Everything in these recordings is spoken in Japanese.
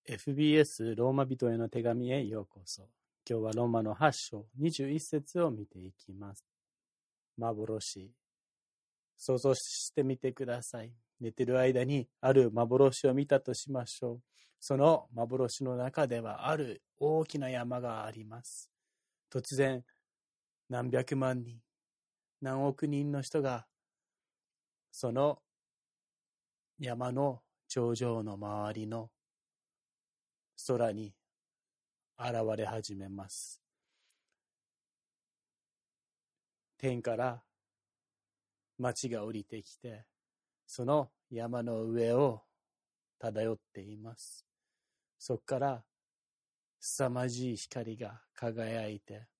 FBS ローマ人への手紙へようこそ。今日はローマの8章21節を見ていきます。幻。想像してみてください。寝てる間にある幻を見たとしましょう。その幻の中ではある大きな山があります。突然、何百万人、何億人の人がその山の頂上の周りの空に現れ始めます。天から街が降りてきて、その山の上を漂っています。そこから凄まじい光が輝いて、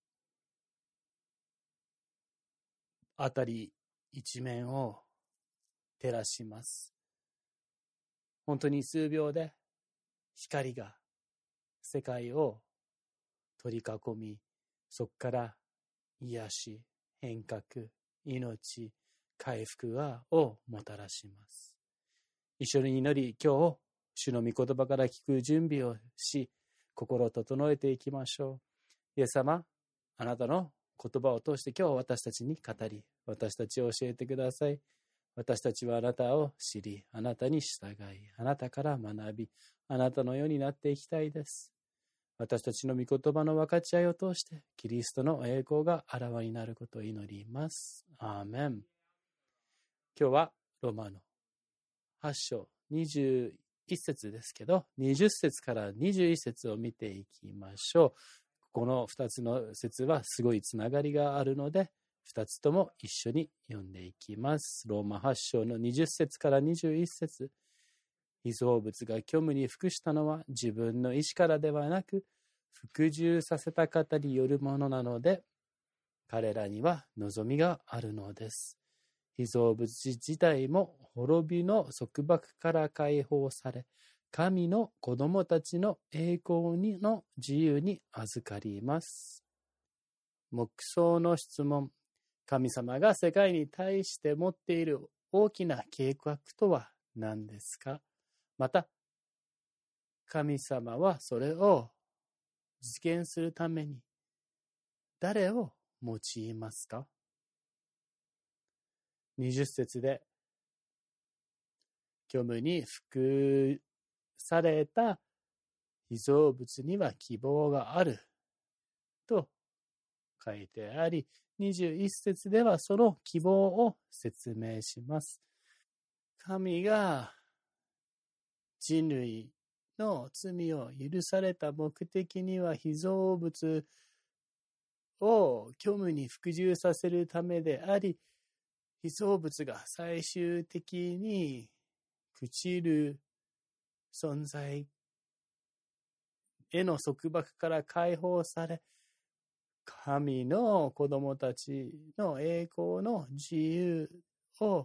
辺り一面を照らします。本当に数秒で光が世界を取り囲み、そこから癒し、変革、命、回復をもたらします。一緒に祈り、今日、主の御言葉から聞く準備をし、心を整えていきましょう。イエス様、あなたの言葉を通して今日私たちに語り、私たちを教えてください。私たちはあなたを知り、あなたに従い、あなたから学び、あなたのようになっていきたいです。私たちの御言葉の分かち合いを通して、キリストの栄光があらわになることを祈ります。アーメン。今日はローマの8章21節ですけど、20節から21節を見ていきましょう。この2つの節はすごいつながりがあるので、2つとも一緒に読んでいきます。ローマ8章の20節から21節。被造物が虚無に服したのは自分の意志からではなく、服従させた方によるものなので、彼らには望みがあるのです。被造物自体も滅びの束縛から解放され、神の子供たちの栄光の自由に預かります。黙想の質問。神様が世界に対して持っている大きな計画とは何ですか？また、神様はそれを実現するために誰を用いますか？20節で、虚無に服された被造物には希望があると書いてあり、21節ではその希望を説明します。神が人類の罪を許された目的には被造物を虚無に服従させるためであり、被造物が最終的に朽ちる存在への束縛から解放され、神の子供たちの栄光の自由を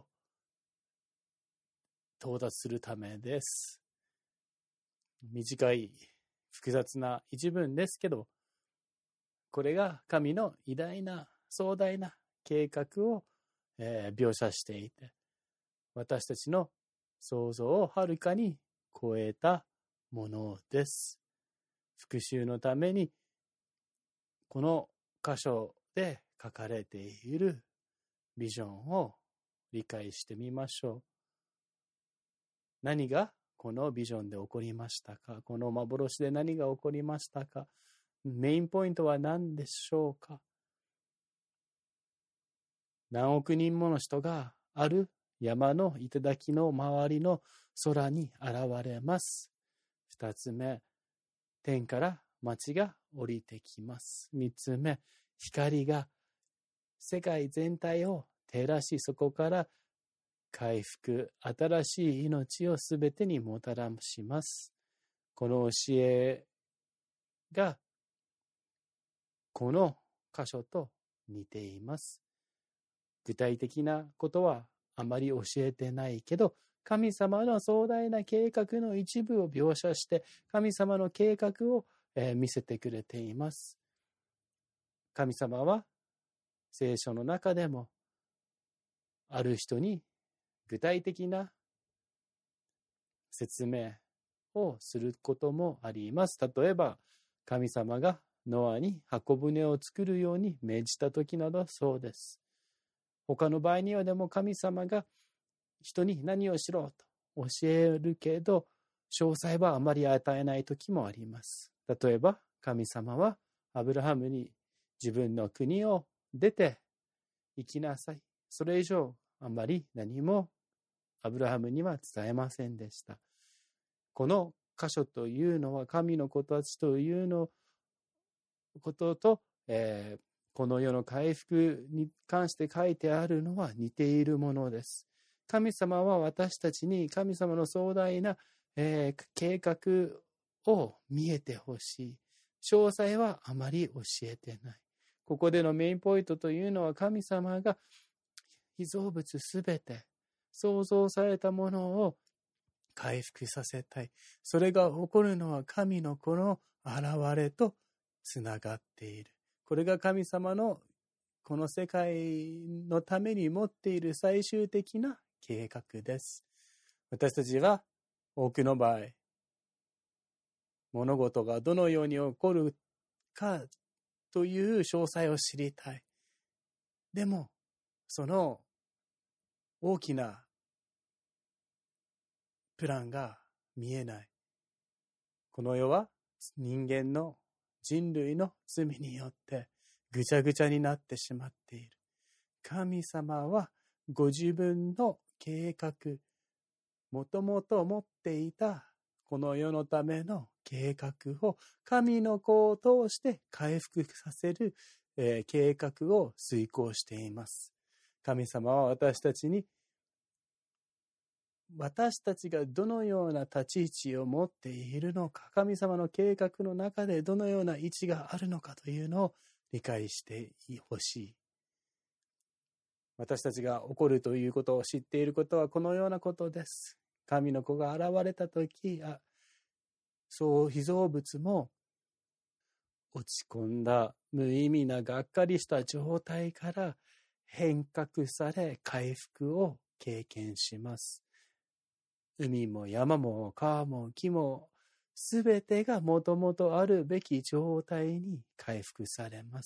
到達するためです。短い複雑な一文ですけど、これが神の偉大な壮大な計画を、描写していて、私たちの想像をはるかに超えたものです。復讐のためにこの箇所で書かれているビジョンを理解してみましょう。何がこのビジョンで起こりましたか？この幻で何が起こりましたか？メインポイントは何でしょうか？何億人もの人がある山の頂の周りの空に現れます。2つ目、天から街が降りてきます。3つ目、光が世界全体を照らし、そこから回復、新しい命をすべてにもたらします。この教えがこの箇所と似ています。具体的なことはあまり教えてないけど、神様の壮大な計画の一部を描写して、神様の計画を見せてくれています。神様は聖書の中でもある人に具体的な説明、 をすることもあります。例えば、神様がノアに箱舟を作るように命じた時などそうです。他の場合にはでも神様が人に何をしろと教えるけど、詳細はあまり与えない時もあります。例えば、神様はアブラハムに自分の国を出て行きなさい。それ以上あまり何もアブラハムには伝えませんでした。この箇所というのは神の子たちというのことと、この世の回復に関して書いてあるのは似ているものです。神様は私たちに神様の壮大な、計画を見えてほしい。詳細はあまり教えてない。ここでのメインポイントというのは神様が被造物すべて創造されたものを回復させたい。それが起こるのは神の子の現れとつながっている。これが神様のこの世界のために持っている最終的な計画です。私たちは多くの場合、物事がどのように起こるかという詳細を知りたい。でも、その大きなプランが見えない。この世は人間の人類の罪によってぐちゃぐちゃになってしまっている。神様はご自分の計画、もともと持っていたこの世のための計画を神の子を通して回復させる、計画を遂行しています。神様は私たちに私たちがどのような立ち位置を持っているのか、神様の計画の中でどのような位置があるのかというのを理解してほしい。私たちが起こるということを知っていることはこのようなことです。神の子が現れたとき、そう被造物も落ち込んだ無意味ながっかりした状態から変革され回復を経験します。海も山も川も木もすべてがもともとあるべき状態に回復されます。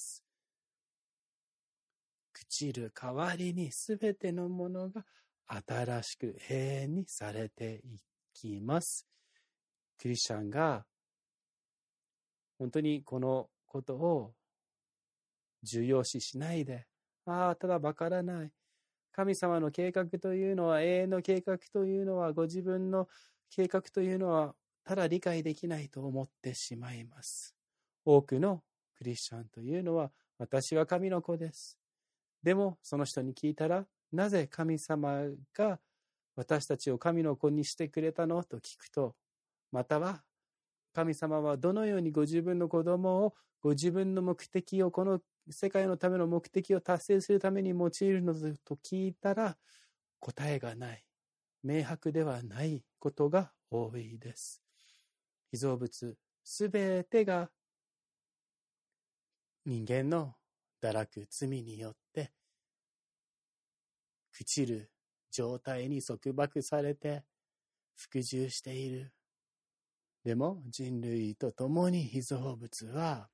朽ちる代わりにすべてのものが新しく永遠にされていきます。クリスチャンが本当にこのことを重要視しないで、ただわからない。神様の計画というのは、永遠の計画というのは、ご自分の計画というのは、ただ理解できないと思ってしまいます。多くのクリスチャンというのは、私は神の子です。でも、その人に聞いたら、なぜ神様が私たちを神の子にしてくれたのと聞くと、または、神様はどのようにご自分の子供を、ご自分の目的を、この世界のための目的を達成するために用いるのと聞いたら、答えがない。明白ではないことが多いです。被造物すべてが人間の堕落罪によって朽ちる状態に束縛されて服従している。でも人類と共に被造物は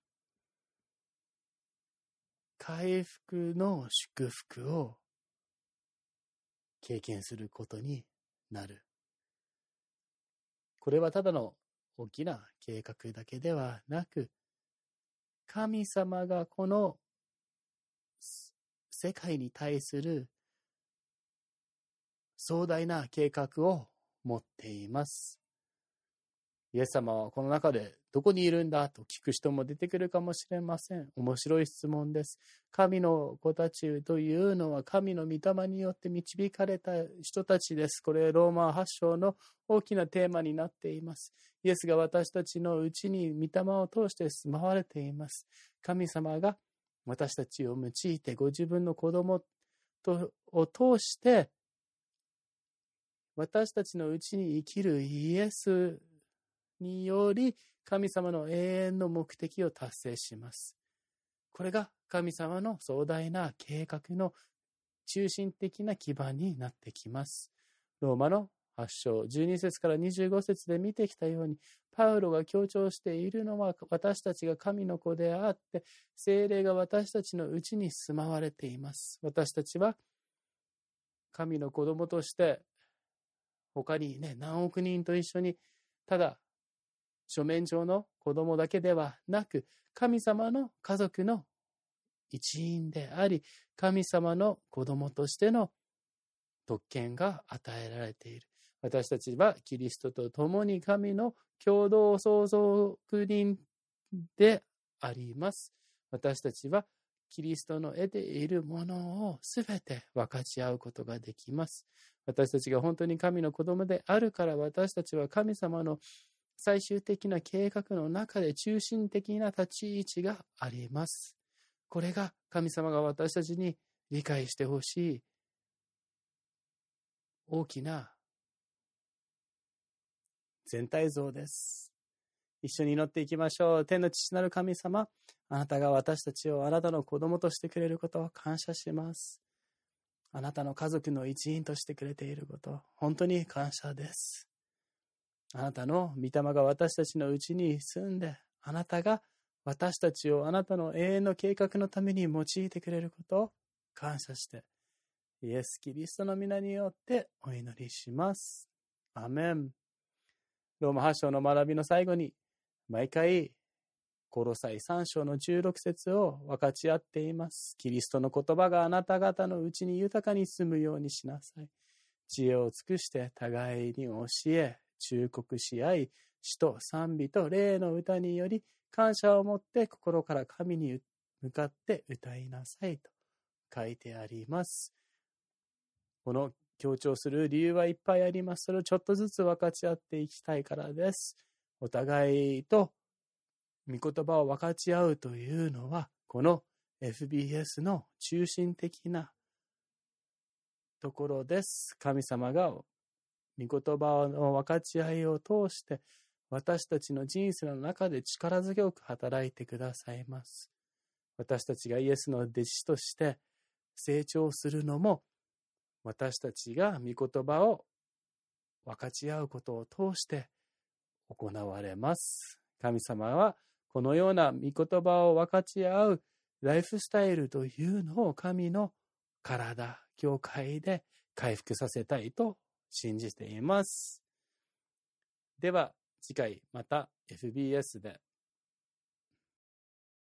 回復の祝福を経験することになる。これはただの大きな計画だけではなく、神様がこの世界に対する壮大な計画を持っています。イエス様はこの中でどこにいるんだと聞く人も出てくるかもしれません。面白い質問です。神の子たちというのは神の御霊によって導かれた人たちです。これローマ8章の大きなテーマになっています。イエスが私たちのうちに御霊を通して住まわれています。神様が私たちを用いてご自分の子供を通して私たちのうちに生きるイエスにより神様の永遠の目的を達成します。これが神様の壮大な計画の中心的な基盤になってきます。ローマの 8章12節から25節で見てきたように、パウロが強調しているのは、私たちが神の子であって、聖霊が私たちのうちに住まわれています。私たちは神の子供として、他にね、何億人と一緒に、ただ書面上の子供だけではなく、神様の家族の一員であり、神様の子供としての特権が与えられている。私たちはキリストと共に神の共同相続人であります。私たちはキリストの得ているものをすべて分かち合うことができます。私たちが本当に神の子供であるから、私たちは神様の最終的な計画の中で中心的な立ち位置があります。これが神様が私たちに理解してほしい大きな全体像です。一緒に祈っていきましょう。天の父なる神様、あなたが私たちをあなたの子供としてくれることを感謝します。あなたの家族の一員としてくれていること、本当に感謝です。あなたの御霊が私たちのうちに住んで、あなたが私たちをあなたの永遠の計画のために用いてくれることを感謝して、イエス・キリストの皆によってお祈りします。アメン。ローマ8章の学びの最後に、毎回、コロサイ3章の16節を分かち合っています。キリストの言葉があなた方のうちに豊かに住むようにしなさい。知恵を尽くして互いに教え、忠告し合い、詩と賛美と霊の歌により感謝を持って心から神に向かって歌いなさいと書いてあります。この強調する理由はいっぱいあります。それをちょっとずつ分かち合っていきたいからです。お互いと御言葉を分かち合うというのは、この FBS の中心的なところです。神様が御言葉の分かち合いを通して、私たちの人生の中で力強く働いてくださいます。私たちがイエスの弟子として成長するのも、私たちが御言葉を分かち合うことを通して行われます。神様はこのような御言葉を分かち合うライフスタイルというのを神の体、教会で回復させたいと信じています。では次回また FBS で